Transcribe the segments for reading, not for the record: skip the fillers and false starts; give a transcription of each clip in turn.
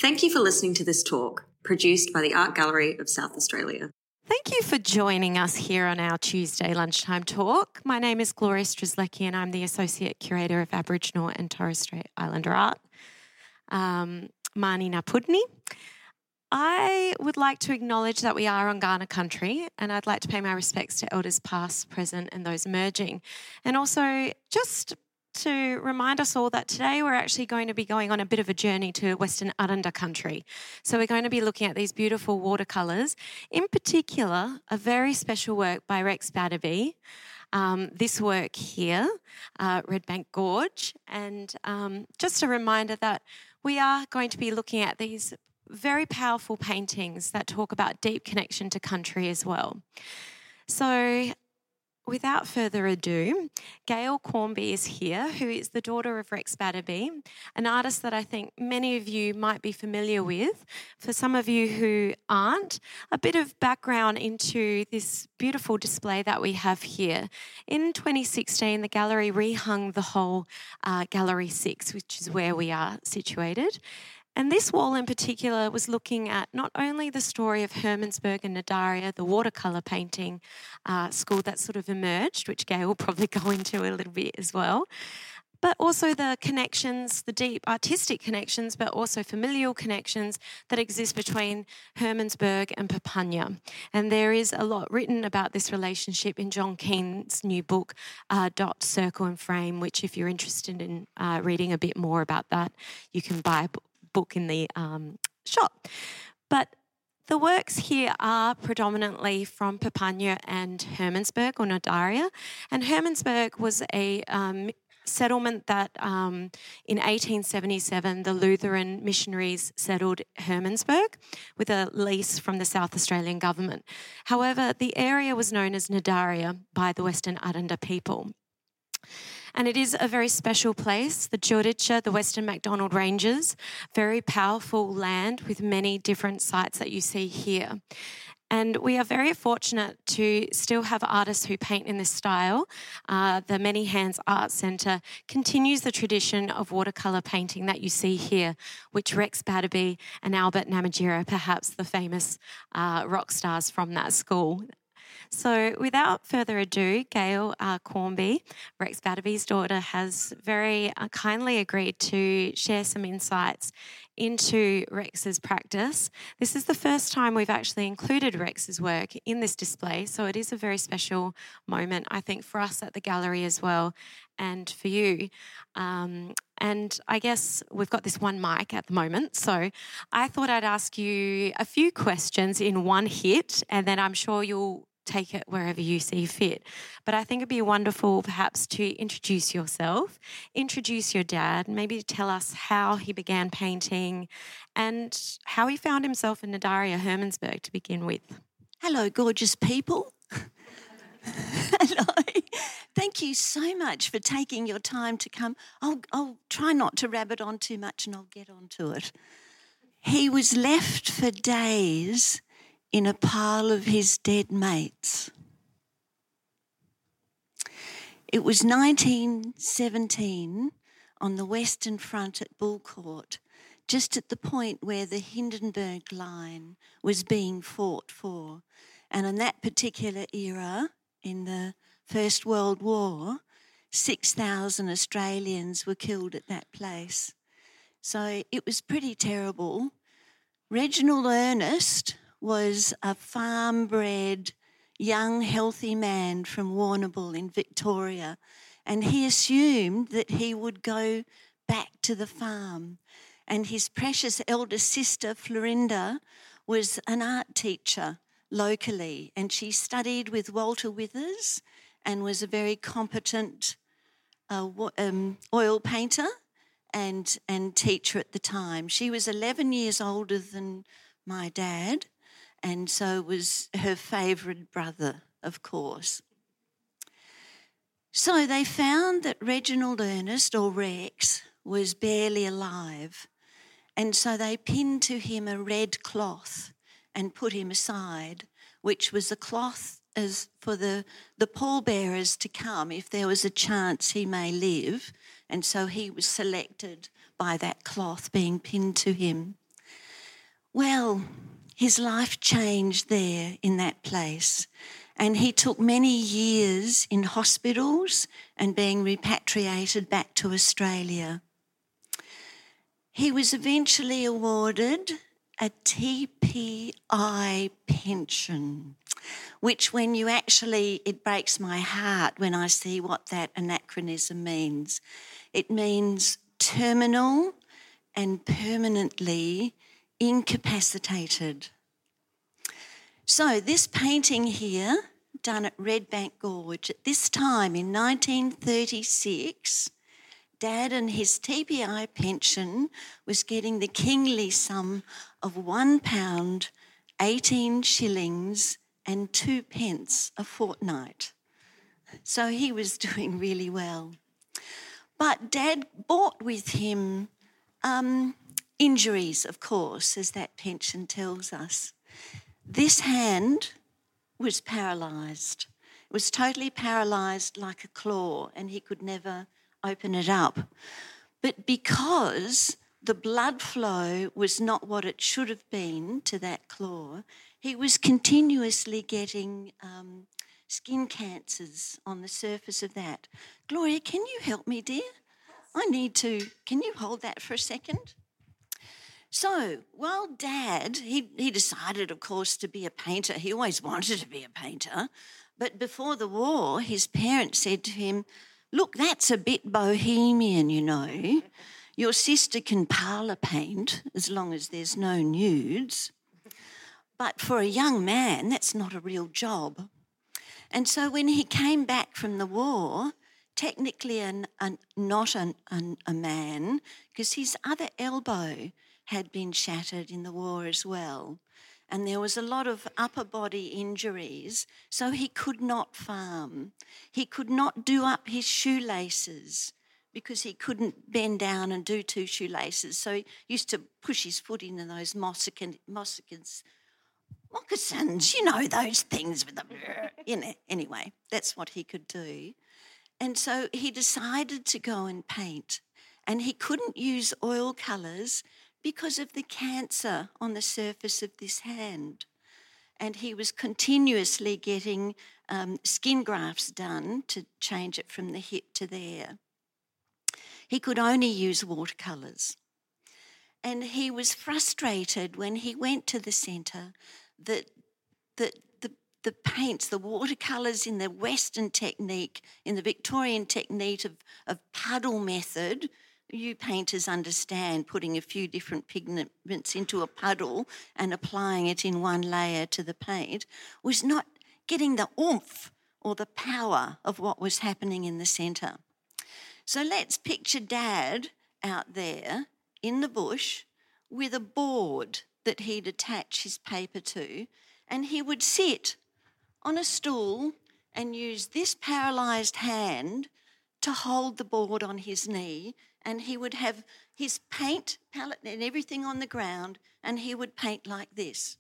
Thank you for listening to this talk, produced by the Art Gallery of South Australia. Thank you for joining us here on our Tuesday lunchtime talk. My name is Gloria Strzelecki and I'm the Associate Curator of Aboriginal and Torres Strait Islander Art. Mani Napudni. I would like to acknowledge that we are on Kaurna country, and I'd like to pay my respects to elders past, present and those emerging. And also just to remind us all that today we're actually going to be going on a bit of a journey to Western Arrernte country. So we're going to be looking at these beautiful watercolours, in particular a very special work by Rex Batterby. This work here, Red Bank Gorge, and just a reminder that we are going to be looking at these very powerful paintings that talk about deep connection to country as well. So without further ado, Gail Cornby is here, who is the daughter of Rex Batterby, an artist that I think many of you might be familiar with. For some of you who aren't, a bit of background into this beautiful display that we have here. In 2016, the gallery rehung the whole Gallery 6, which is where we are situated. And this wall in particular was looking at not only the story of Hermannsburg and Nadaria, the watercolour painting school that sort of emerged, which Gail will probably go into a little bit as well, but also the connections, the deep artistic connections, but also familial connections that exist between Hermannsburg and Papunya. And there is a lot written about this relationship in John Keene's new book, Dot, Circle and Frame, which if you're interested in reading a bit more about that, you can buy a book in the shop. But the works here are predominantly from Papunya and Hermannsburg or Nadaria. And Hermannsburg was a settlement that in 1877 the Lutheran missionaries settled Hermannsburg with a lease from the South Australian government. However, the area was known as Nadaria by the Western Arrernte people. And it is a very special place, the Giudice, the Western MacDonald Ranges, very powerful land with many different sites that you see here. And we are very fortunate to still have artists who paint in this style. The Many Hands Art Centre continues the tradition of watercolour painting that you see here, which Rex Batterby and Albert Namatjira, perhaps the famous rock stars from that school. So without further ado, Gail Cornby, Rex Batterby's daughter, has very kindly agreed to share some insights into Rex's practice. This is the first time we've actually included Rex's work in this display, so it is a very special moment, I think, for us at the gallery as well, and for you. And I guess we've got this one mic at the moment, so I thought I'd ask you a few questions in one hit, and then I'm sure you'll take it wherever you see fit. But I think it'd be wonderful perhaps to introduce yourself, introduce your dad, maybe tell us how he began painting and how he found himself in Nadaria, Hermannsburg to begin with. Hello, gorgeous people. Hello. Thank you so much for taking your time to come. I'll try not to rabbit on too much and I'll get on to it. He was left for days in a pile of his dead mates. It was 1917 on the Western Front at Bulcourt, just at the point where the Hindenburg Line was being fought for. And in that particular era, in the First World War, 6,000 Australians were killed at that place. So it was pretty terrible. Reginald Ernest was a farm-bred, young, healthy man from Warrnambool in Victoria, and he assumed that he would go back to the farm. And his precious elder sister, Florinda, was an art teacher locally, and she studied with Walter Withers and was a very competent oil painter and teacher at the time. She was 11 years older than my dad, and so was her favourite brother, of course. So they found that Reginald Ernest, or Rex, was barely alive, and so they pinned to him a red cloth and put him aside, which was a cloth as for the pallbearers to come if there was a chance he may live, and so he was selected by that cloth being pinned to him. Well, his life changed there in that place, and he took many years in hospitals and being repatriated back to Australia. He was eventually awarded a TPI pension, which it breaks my heart when I see what that anachronism means. It means terminal and permanently incapacitated. So this painting here, done at Redbank Gorge, at this time in 1936, Dad and his TPI pension was getting the kingly sum of £1, 18 shillings and 2 pence a fortnight. So he was doing really well. But Dad brought with him injuries, of course, as that pension tells us. This hand was paralysed. It was totally paralysed like a claw, and he could never open it up. But because the blood flow was not what it should have been to that claw, he was continuously getting skin cancers on the surface of that. Gloria, can you help me, dear? Can you hold that for a second? So while Dad, he decided, of course, to be a painter. He always wanted to be a painter. But before the war, his parents said to him, "Look, that's a bit bohemian, you know. Your sister can parlour paint as long as there's no nudes. But for a young man, that's not a real job." And so when he came back from the war, technically not a man, because his other elbow had been shattered in the war as well. And there was a lot of upper body injuries, so he could not farm. He could not do up his shoelaces because he couldn't bend down and do 2 shoelaces. So he used to push his foot into those moccasins, you know, those things with the, anyway, that's what he could do. And so he decided to go and paint, and he couldn't use oil colours because of the cancer on the surface of this hand. And he was continuously getting skin grafts done to change it from the hip to there. He could only use watercolours. And he was frustrated when he went to the centre that the paints, the watercolours in the Western technique, in the Victorian technique of puddle method, you painters understand putting a few different pigments into a puddle and applying it in one layer to the paint, was not getting the oomph or the power of what was happening in the centre. So let's picture Dad out there in the bush with a board that he'd attach his paper to, and he would sit on a stool and use this paralysed hand to hold the board on his knee, and he would have his paint palette and everything on the ground, and he would paint like this.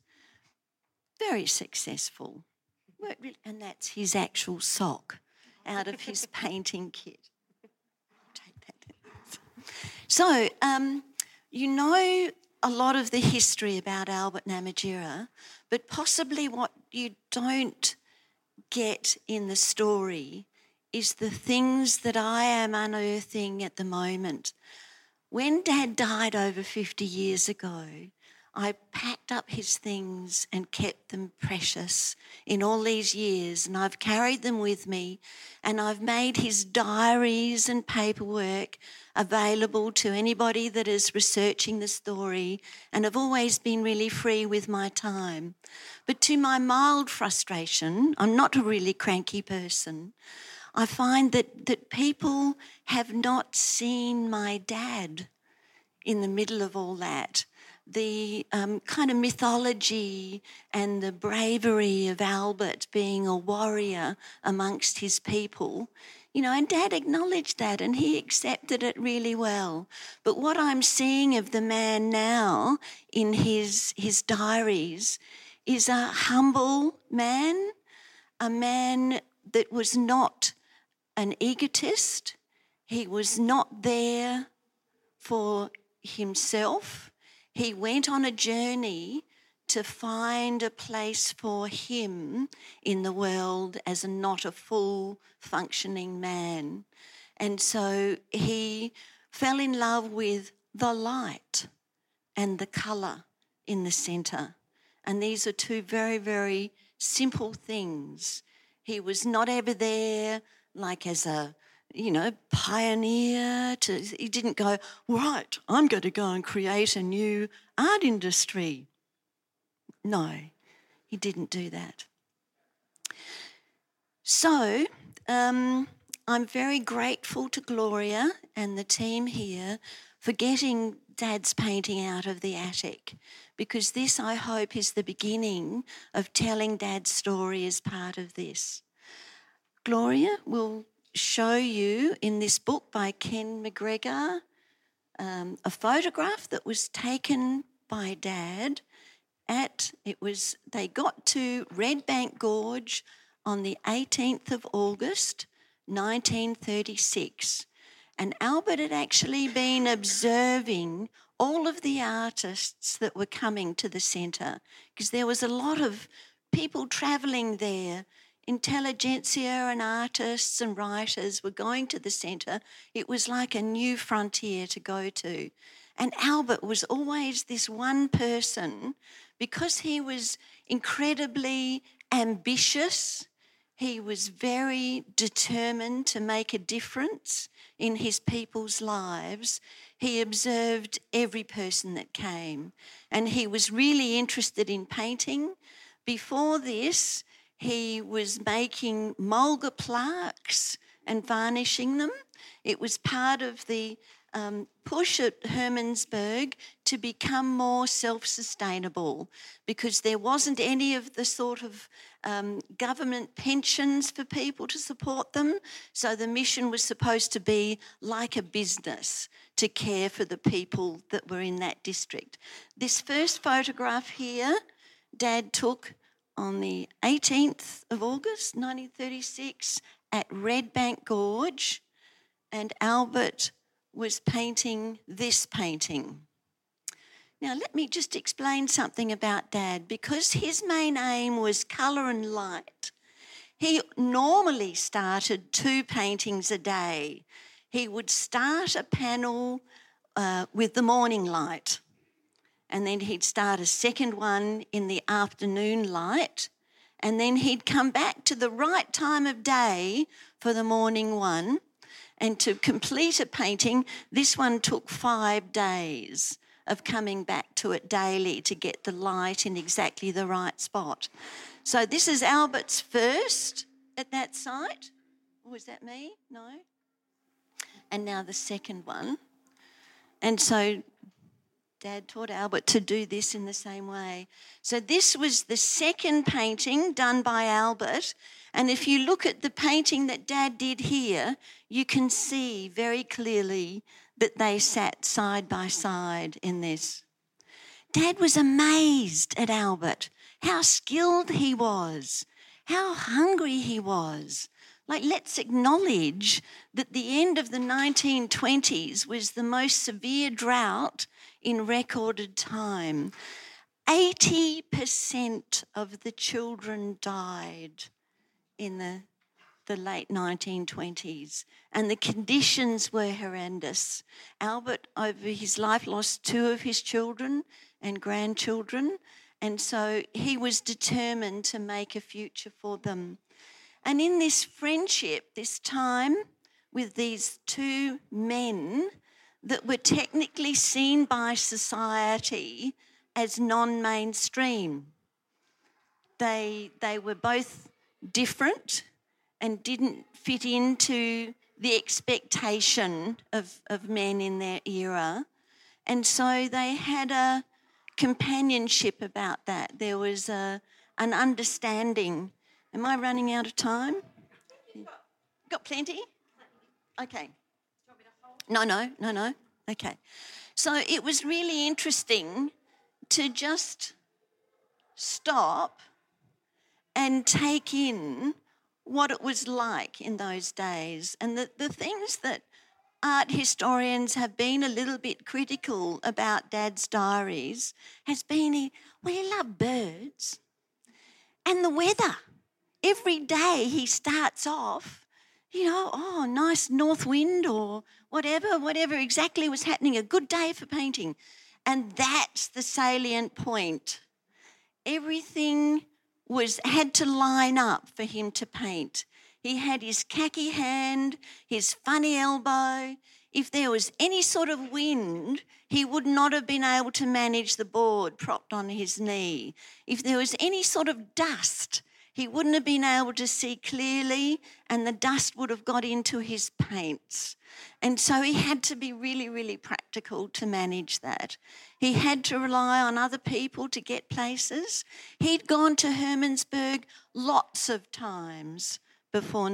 Very successful. And that's his actual sock out of his painting kit. Take that. So, you know a lot of the history about Albert Namatjira, but possibly what you don't get in the story is the things that I am unearthing at the moment. When Dad died over 50 years ago, I packed up his things and kept them precious in all these years, and I've carried them with me, and I've made his diaries and paperwork available to anybody that is researching the story, and I've always been really free with my time. But to my mild frustration, I'm not a really cranky person, I find that people have not seen my dad in the middle of all that. The kind of mythology and the bravery of Albert being a warrior amongst his people, you know, and Dad acknowledged that and he accepted it really well. But what I'm seeing of the man now in his diaries is a humble man, a man that was not an egotist. He was not there for himself. he went on a journey to find a place for him in the world as not a full functioning man. And so he fell in love with the light and the colour in the centre. And these are two very, very simple things. He was not ever there like as a, pioneer. He didn't go, right, I'm going to go and create a new art industry. No, he didn't do that. So I'm very grateful to Gloria and the team here for getting Dad's painting out of the attic, because this, I hope, is the beginning of telling Dad's story as part of this. Gloria will show you in this book by Ken McGregor a photograph that was taken by Dad they got to Red Bank Gorge on the 18th of August, 1936. And Albert had actually been observing all of the artists that were coming to the centre, because there was a lot of people travelling there. Intelligentsia and artists and writers were going to the centre. It was like a new frontier to go to. And Albert was always this one person, because he was incredibly ambitious. He was very determined to make a difference in his people's lives. He observed every person that came, and he was really interested in painting. Before this, he was making mulga plaques and varnishing them. It was part of the push at Hermannsburg to become more self-sustainable, because there wasn't any of the sort of government pensions for people to support them. So the mission was supposed to be like a business to care for the people that were in that district. This first photograph here, Dad took on the 18th of August, 1936, at Red Bank Gorge, and Albert was painting this painting. Now, let me just explain something about Dad. Because his main aim was colour and light, he normally started 2 paintings a day. He would start a panel with the morning light, and then he'd start a second one in the afternoon light, and then he'd come back to the right time of day for the morning one. And to complete a painting, this one took 5 days of coming back to it daily to get the light in exactly the right spot. So this is Albert's first at that site. Or was that me? No. And now the second one. And so Dad taught Albert to do this in the same way. So this was the second painting done by Albert. And if you look at the painting that Dad did here, you can see very clearly that they sat side by side in this. Dad was amazed at Albert, how skilled he was, how hungry he was. Like, let's acknowledge that the end of the 1920s was the most severe drought in recorded time. 80% of the children died in the late 1920s, and the conditions were horrendous. Albert, over his life, lost 2 of his children and grandchildren, and so he was determined to make a future for them. And in this friendship, this time with these 2 men that were technically seen by society as non-mainstream, they were both different and didn't fit into the expectation of men in their era. And so they had a companionship about that. There was an understanding. Am I running out of time? Got plenty? Okay. No. Okay. So it was really interesting to just stop and take in what it was like in those days. And the things that art historians have been a little bit critical about Dad's diaries has been he loved birds and the weather. Every day he starts off, nice north wind or whatever exactly was happening, a good day for painting. And that's the salient point. Everything had to line up for him to paint. He had his khaki hand, his funny elbow. If there was any sort of wind, he would not have been able to manage the board propped on his knee. If there was any sort of dust, he wouldn't have been able to see clearly, and the dust would have got into his paints. And so he had to be really, really practical to manage that. He had to rely on other people to get places. He'd gone to Hermannsburg lots of times before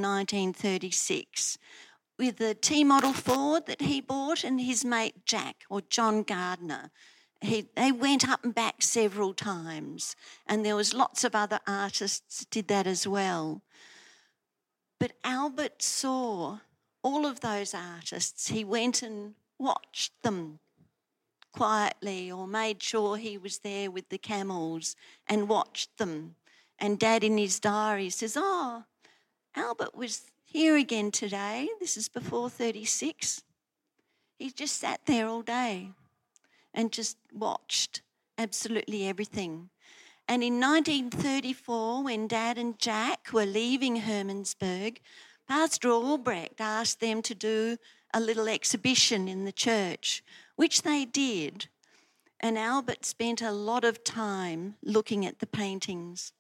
1936 with the T-model Ford that he bought and his mate Jack, or John Gardner. They went up and back several times, and there was lots of other artists did that as well. But Albert saw all of those artists. He went and watched them quietly, or made sure he was there with the camels and watched them. And Dad in his diary says, Albert was here again today. This is before 36. He just sat there all day and just watched absolutely everything. And in 1934, when Dad and Jack were leaving Hermannsburg, Pastor Albrecht asked them to do a little exhibition in the church, which they did. And Albert spent a lot of time looking at the paintings.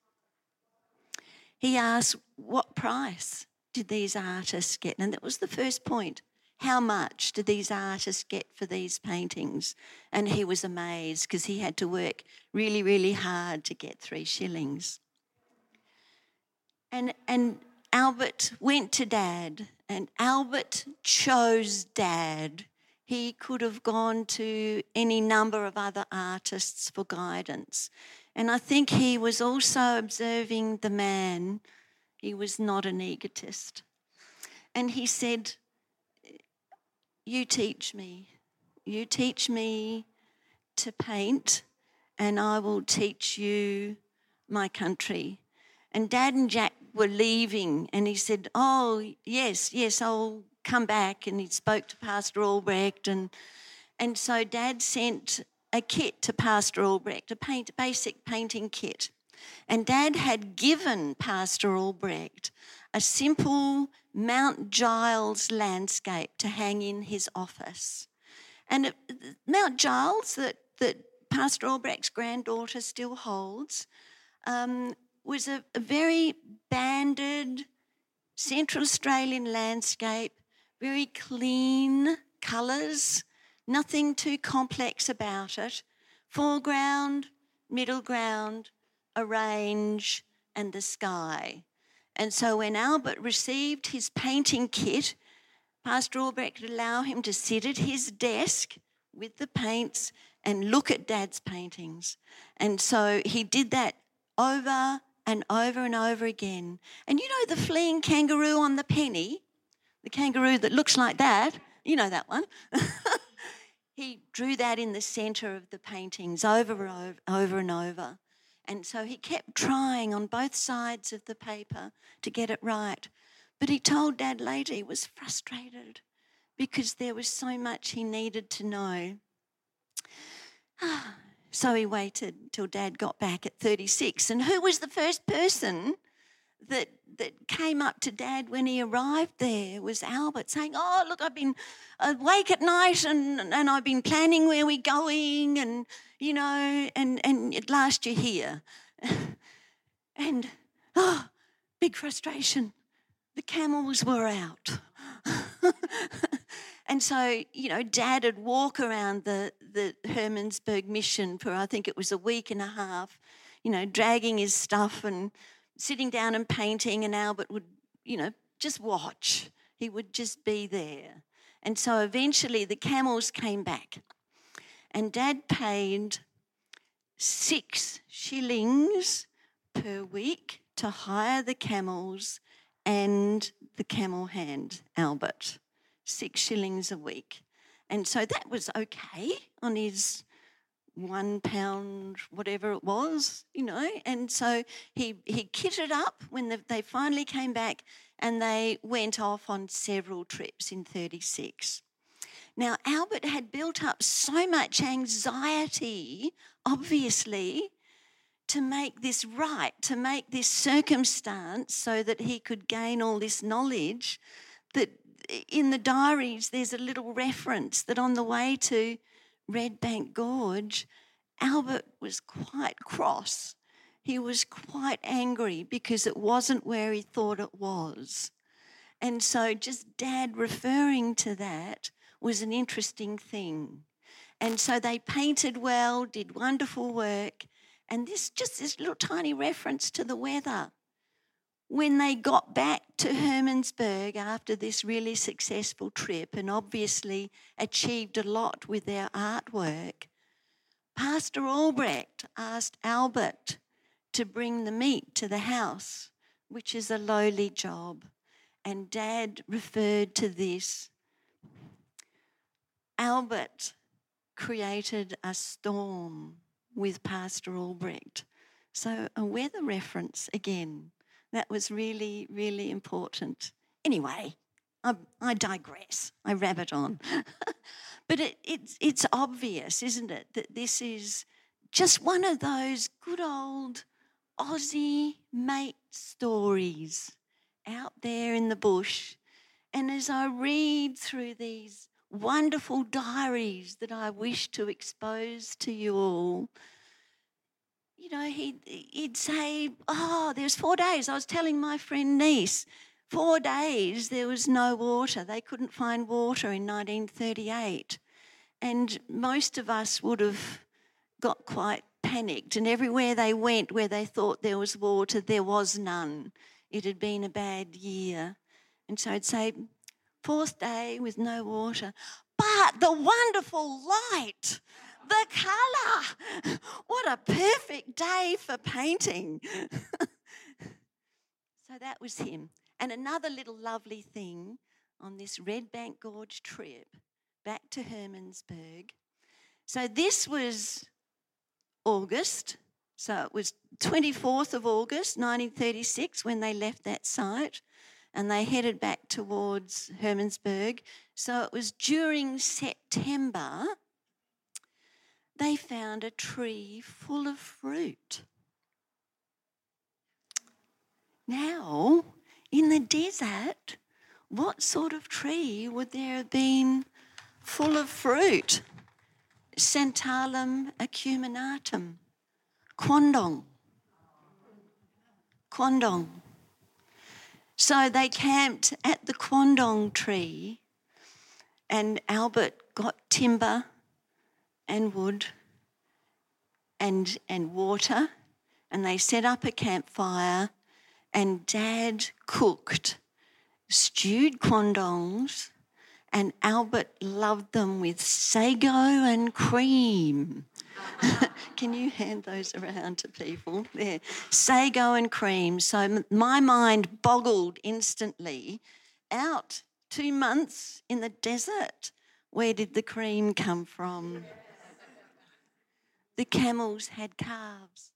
He asked, what price did these artists get? And that was the first point. How much did these artists get for these paintings? And he was amazed because he had to work really, really hard to get 3 shillings. And Albert went to Dad, and Albert chose Dad. He could have gone to any number of other artists for guidance. And I think he was also observing the man. He was not an egotist. And he said, you teach me to paint, and I will teach you my country. And Dad and Jack were leaving, and he said, yes, I'll come back. And he spoke to Pastor Albrecht, and so Dad sent a kit to Pastor Albrecht, a basic painting kit. And Dad had given Pastor Albrecht a simple Mount Giles landscape to hang in his office. And Mount Giles, that Pastor Albrecht's granddaughter still holds, was a very banded Central Australian landscape, very clean colours, nothing too complex about it. Foreground, middle ground, a range, and the sky. And so when Albert received his painting kit, Pastor Albrecht would allow him to sit at his desk with the paints and look at Dad's paintings. And so he did that over and over and over again. And you know the fleeing kangaroo on the penny? The kangaroo that looks like that? You know that one. He drew that in the centre of the paintings over and over. And so he kept trying on both sides of the paper to get it right. But he told Dad later he was frustrated because there was so much he needed to know. So he waited till Dad got back at 36. And who was the first person that came up to Dad when he arrived there? Was Albert, saying, look, I've been awake at night and I've been planning where we're going and, and at last you're here. And, big frustration. The camels were out. And so, Dad would walk around the Hermannsburg mission for, I think it was a week and a half, dragging his stuff and sitting down and painting, and Albert would, just watch. He would just be there. And so eventually the camels came back, and Dad paid 6 shillings per week to hire the camels and the camel hand, Albert. 6 shillings a week. And so that was okay on his £1, whatever it was, And so he kitted up when they finally came back, and they went off on several trips in 36. Now, Albert had built up so much anxiety, obviously, to make this right, to make this circumstance so that he could gain all this knowledge, that in the diaries there's a little reference that on the way to Red Bank Gorge, Albert was quite cross. He was quite angry because it wasn't where he thought it was. And so just Dad referring to that was an interesting thing. And so they painted well, did wonderful work, and this little tiny reference to the weather. When they got back to Hermannsburg after this really successful trip and obviously achieved a lot with their artwork, Pastor Albrecht asked Albert to bring the meat to the house, which is a lowly job. And Dad referred to this. Albert created a storm with Pastor Albrecht. So a weather reference again. That was really, really important. Anyway, I digress. I rabbit on. But it's obvious, isn't it, that this is just one of those good old Aussie mate stories out there in the bush. And as I read through these wonderful diaries that I wish to expose to you all, he'd say, there's 4 days. I was telling my friend niece, 4 days there was no water. They couldn't find water in 1938. And most of us would have got quite panicked. And everywhere they went where they thought there was water, there was none. It had been a bad year. And so I'd say, 4th day with no water. But the wonderful light, the colour, what a perfect day for painting. So that was him. And another little lovely thing on this Red Bank Gorge trip back to Hermannsburg. So this was August. So it was 24th of August, 1936, when they left that site. And they headed back towards Hermannsburg. So it was during September, they found a tree full of fruit. Now, in the desert, what sort of tree would there have been full of fruit? Santalum acuminatum, quandong. Quandong. So they camped at the quandong tree, and Albert got timber and wood and water, and they set up a campfire, and Dad cooked stewed quandongs, and Albert loved them with sago and cream. Can you hand those around to people? There, sago and cream. So my mind boggled instantly. Out 2 months in the desert, where did the cream come from? The camels had calves.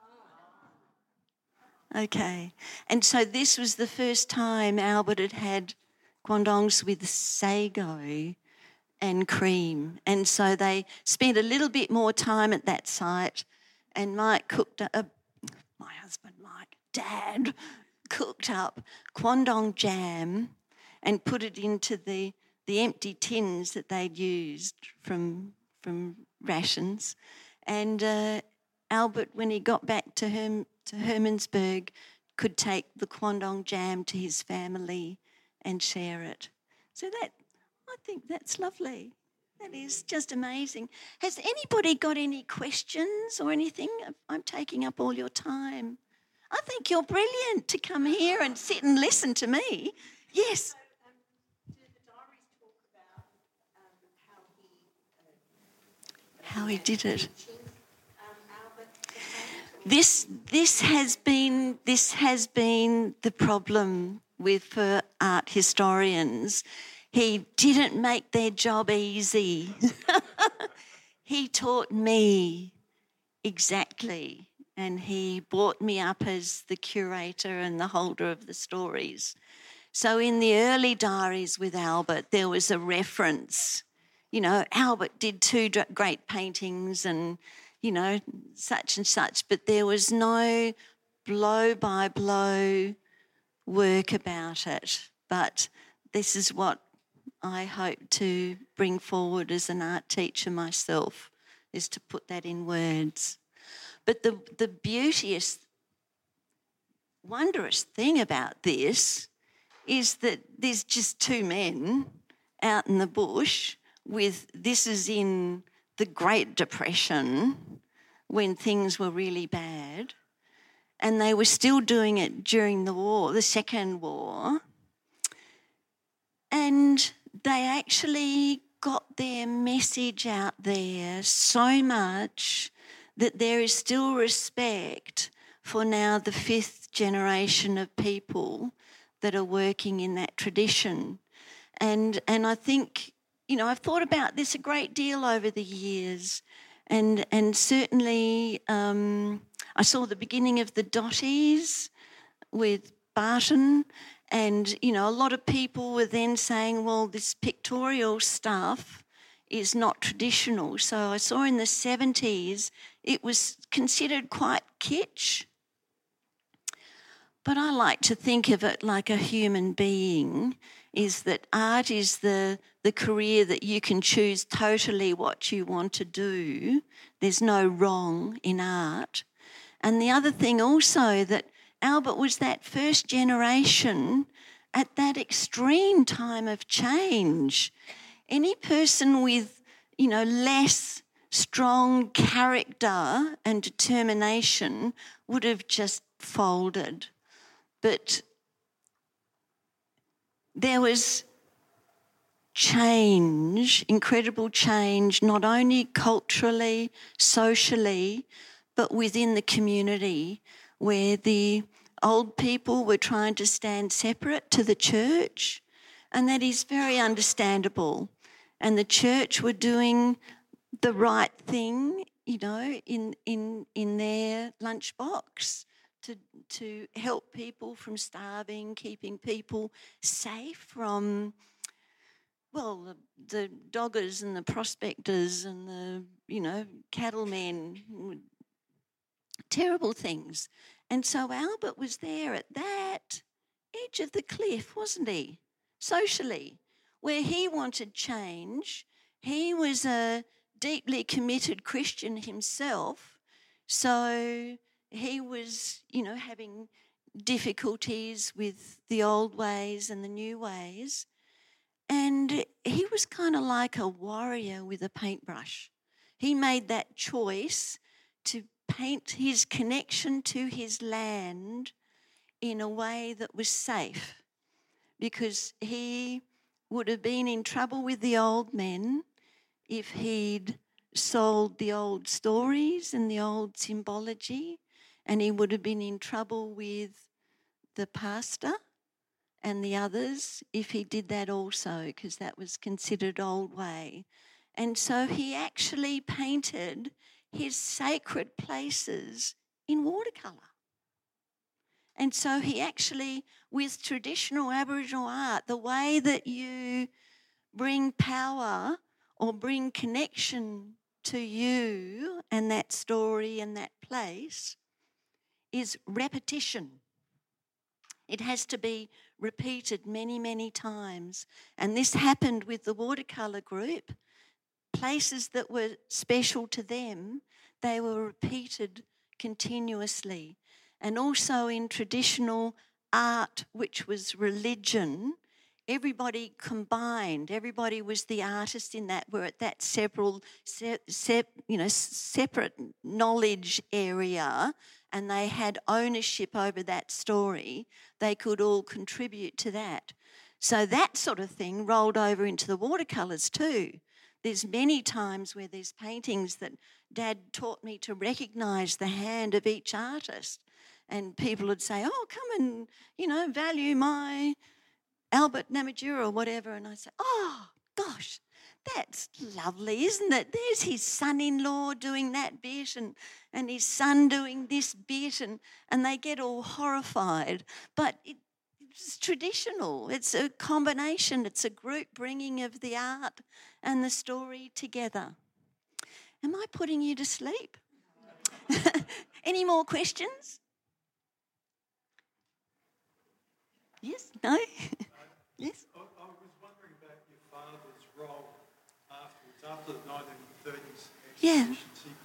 Okay. And so this was the first time Albert had had quandongs with sago and cream. And so they spent a little bit more time at that site, and Mike cooked up, my husband Mike, Dad, cooked up quandong jam and put it into the empty tins that they'd used from rations. And Albert, when he got back to Hermannsburg, could take the quandong jam to his family and share it. So that, I think that's lovely. That is just amazing. Has anybody got any questions or anything? I'm taking up all your time. I think you're brilliant to come here and sit and listen to me. Yes. Do the diaries talk about how he did it? This has been the problem with art historians. He didn't make their job easy. He taught me exactly, and he brought me up as the curator and the holder of the stories. So in the early diaries with Albert, there was a reference. You know, Albert did 2 great paintings and, you know, such and such, but there was no blow-by-blow work about it. But this is what I hope to bring forward as an art teacher myself, is to put that in words. But the beauteous, wondrous thing about this is that there's just 2 men out in the bush this is in the Great Depression when things were really bad, and they were still doing it during the war, the Second War, and they actually got their message out there so much that there is still respect for now the 5th generation of people that are working in that tradition. And I think, you know, I've thought about this a great deal over the years, and certainly I saw the beginning of the Dotties with Barton, and, you know, a lot of people were then saying, well, this pictorial stuff is not traditional. So I saw in the 70s it was considered quite kitsch. But I like to think of it like a human being, is that art is the career that you can choose totally what you want to do. There's no wrong in art. And the other thing also, that Albert was that first generation at that extreme time of change. Any person with, you know, less strong character and determination would have just folded. But there was change, incredible change, not only culturally, socially, but within the community, where the old people were trying to stand separate to the church, and that is very understandable. And the church were doing the right thing, you know, in their lunchbox to help people from starving, keeping people safe from, well, the doggers and the prospectors and the, you know, cattlemen, terrible things. And so Albert was there at that edge of the cliff, wasn't he? Socially, where he wanted change. He was a deeply committed Christian himself, so he was, you know, having difficulties with the old ways and the new ways. And he was kind of like a warrior with a paintbrush. He made that choice to paint his connection to his land in a way that was safe, because he would have been in trouble with the old men if he'd sold the old stories and the old symbology, and he would have been in trouble with the pastor and the others if he did that also, because that was considered old way. And so he actually painted his sacred places in watercolour. And so he actually, with traditional Aboriginal art, the way that you bring power or bring connection to you and that story and that place is repetition. It has to be repeated many, many times. And this happened with the watercolour group. Places that were special to them, they were repeated continuously. And also in traditional art, which was religion, everybody combined. Everybody was the artist in that. Were at that separate knowledge area, and they had ownership over that story. They could all contribute to that. So that sort of thing rolled over into the watercolours too. There's many times where there's paintings that Dad taught me to recognise the hand of each artist. And people would say, oh, come and, value my Albert Namatjira or whatever, and I say, oh, gosh, that's lovely, isn't it? There's his son-in-law doing that bit and his son doing this bit, and they get all horrified. But it's traditional. It's a combination. It's a group bringing of the art and the story together. Am I putting you to sleep? Any more questions? Yes? No? Yes? I was wondering about your father's role after the 1930s Yeah.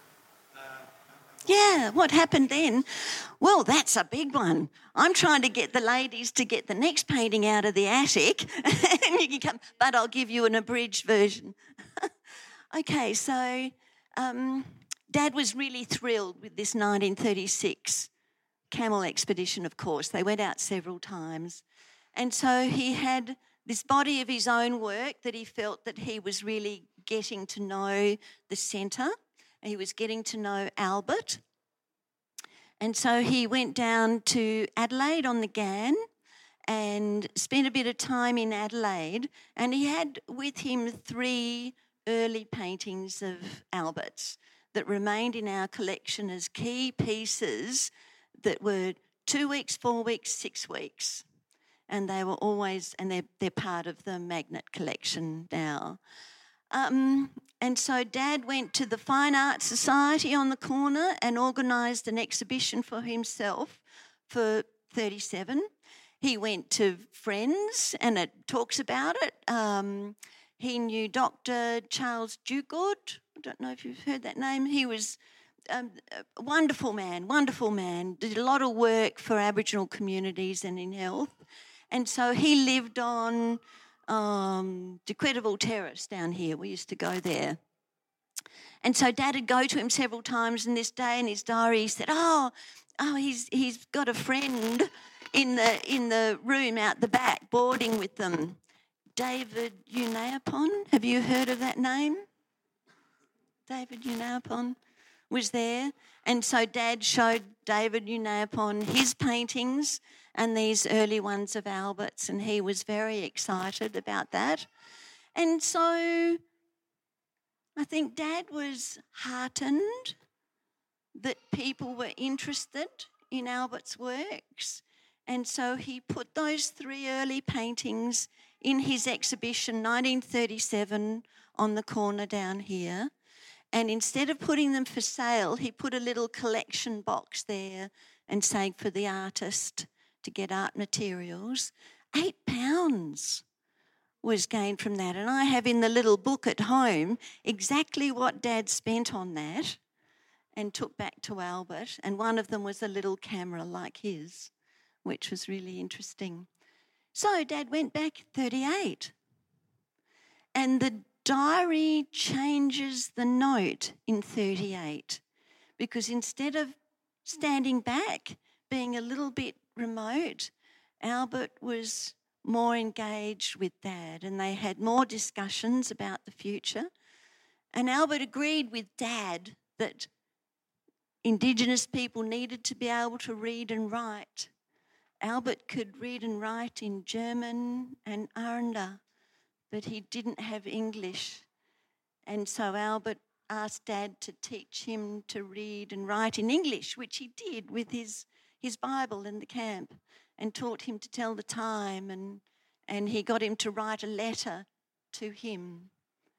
Yeah, what happened then? Well, that's a big one. I'm trying to get the ladies to get the next painting out of the attic, and you can come, but I'll give you an abridged version. Okay, so Dad was really thrilled with this 1936 camel expedition, of course. They went out several times. And so he had this body of his own work that he felt that he was really getting to know the centre. He was getting to know Albert. And so he went down to Adelaide on the Ghan and spent a bit of time in Adelaide. And he had with him 3 early paintings of Albert's that remained in our collection as key pieces that were 2 weeks, 4 weeks, 6 weeks. And they were always, and they're part of the Magnet collection now. And so Dad went to the Fine Arts Society on the corner and organised an exhibition for himself for 37. He went to Friends, and it talks about it. He knew Dr. Charles Dugard. I don't know if you've heard that name. He was a wonderful man, did a lot of work for Aboriginal communities and in health. And so he lived on Decredible Terrace down here. We used to go there. And so Dad would go to him several times, and this day in his diary he said, he's got a friend in the room out the back boarding with them. David Unaipon, have you heard of that name? David Unaipon was there. And so Dad showed David Unaipon his paintings and these early ones of Albert's, and he was very excited about that. And so I think Dad was heartened that people were interested in Albert's works, and so he put those 3 early paintings in his exhibition, 1937, on the corner down here. And instead of putting them for sale, he put a little collection box there and saying for the artist to get art materials. £8 was gained from that. And I have in the little book at home exactly what Dad spent on that and took back to Albert. And one of them was a little camera like his, which was really interesting. So Dad went back 38. And the diary changes the note in 38 because instead of standing back, being a little bit remote, Albert was more engaged with Dad, and they had more discussions about the future. And Albert agreed with Dad that Indigenous people needed to be able to read and write. Albert could read and write in German and Aranda, but he didn't have English. And so Albert asked Dad to teach him to read and write in English, which he did with his Bible in the camp, and taught him to tell the time, and he got him to write a letter to him,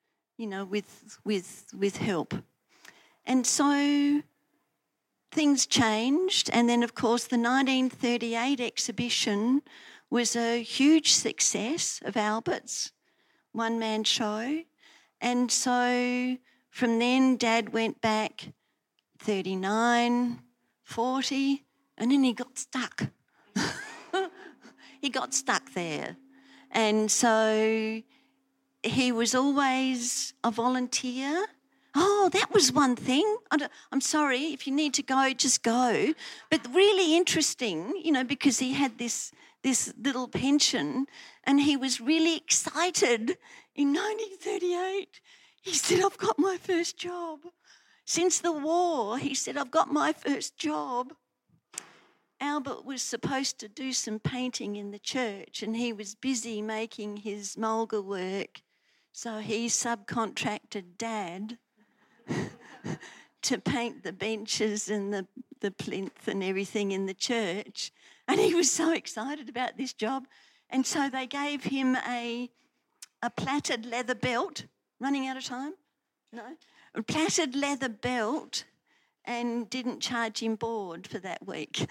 with help. And so things changed, and then of course the 1938 exhibition was a huge success of Albert's, one-man show. And so from then Dad went back 39, 40, and then he got stuck. He got stuck there. And so he was always a volunteer. Oh, that was one thing. I'm sorry, if you need to go, just go. But really interesting, because he had this little pension, and he was really excited in 1938. He said, I've got my first job. Since the war, he said, I've got my first job. Albert was supposed to do some painting in the church, and he was busy making his mulga work, so he subcontracted Dad to paint the benches and the plinth and everything in the church. And he was so excited about this job. And so they gave him a plaited leather belt. Running out of time? No? A plaited leather belt, and didn't charge him board for that week.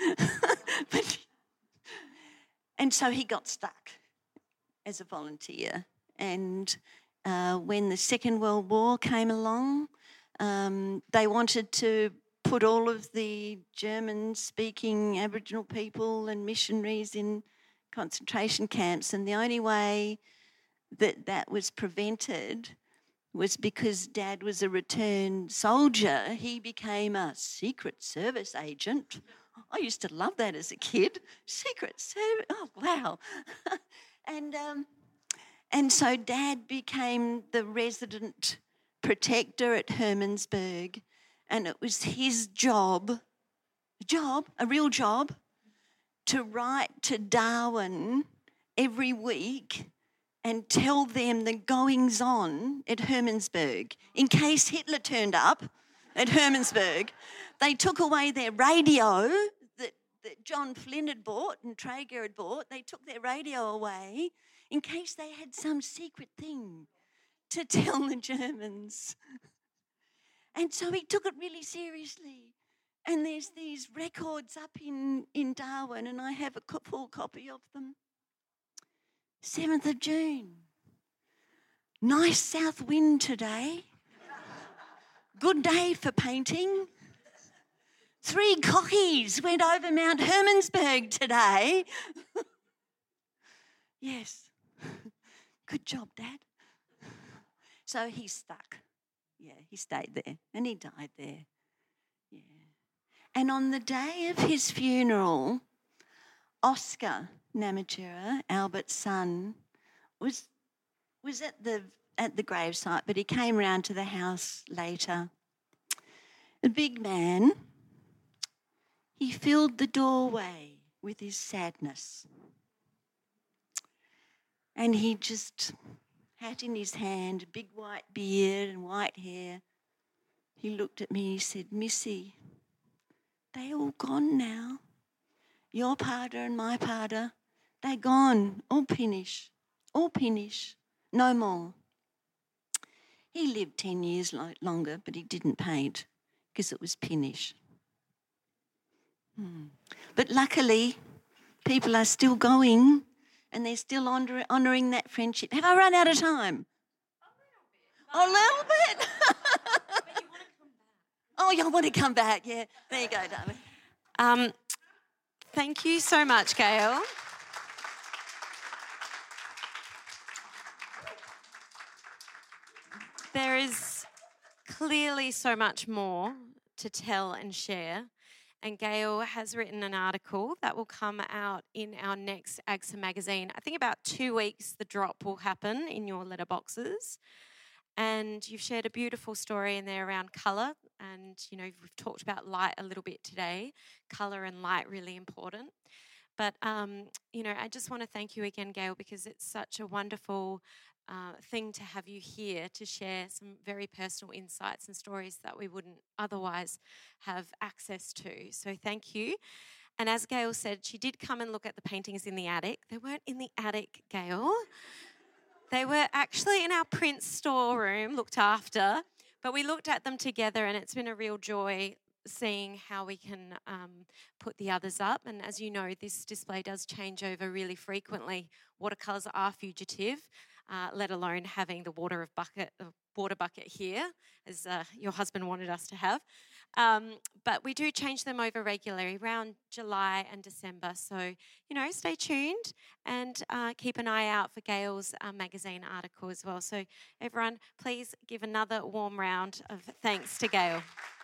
And so he got stuck as a volunteer. And when the Second World War came along, they wanted to put all of the German-speaking Aboriginal people and missionaries in concentration camps, and the only way that was prevented was because Dad was a returned soldier. He became a Secret Service agent. I used to love that as a kid. Secret Service, oh, wow. And so Dad became the resident protector at Hermannsburg, and it was his job, a real job, to write to Darwin every week and tell them the goings-on at Hermannsburg. In case Hitler turned up at Hermannsburg, they took away their radio that John Flynn had bought and Traeger had bought. They took their radio away in case they had some secret thing to tell the Germans. And so he took it really seriously. And there's these records up in Darwin, and I have a full copy of them. 7th of June. Nice south wind today. Good day for painting. 3 cockies went over Mount Hermannsburg today. Yes. Good job, Dad. So he stuck. Yeah, he stayed there and he died there. Yeah. And on the day of his funeral, Oscar Namatjira, Albert's son, was at the gravesite, but he came round to the house later. A big man. He filled the doorway with his sadness. And he just, hat in his hand, big white beard and white hair. He looked at me, he said, "Missy, they all gone now. Your pater and my pater, they gone, all finish, no more." He lived 10 years longer, but he didn't paint because it was finish. But luckily, people are still going and they're still honouring that friendship. Have I run out of time? A little bit. But you want to come back. Oh, you want to come back, yeah. There you go, darling. Thank you so much, Gail. There is clearly so much more to tell and share. And Gail has written an article that will come out in our next AGSA magazine. I think about 2 weeks the drop will happen in your letterboxes. And you've shared a beautiful story in there around colour. And, you know, we've talked about light a little bit today. Colour and light really important. But, you know, I just want to thank you again, Gail, because it's such a wonderful thing to have you here to share some very personal insights and stories that we wouldn't otherwise have access to. So thank you. And as Gail said, she did come and look at the paintings in the attic. They weren't in the attic, Gail. They were actually in our print storeroom, looked after, but we looked at them together, and it's been a real joy seeing how we can put the others up. And as you know, this display does change over really frequently. Watercolours are fugitive, let alone having the water bucket here, as your husband wanted us to have. But we do change them over regularly, around July and December. So, you know, stay tuned and keep an eye out for Gail's magazine article as well. So everyone, please give another warm round of thanks to Gail.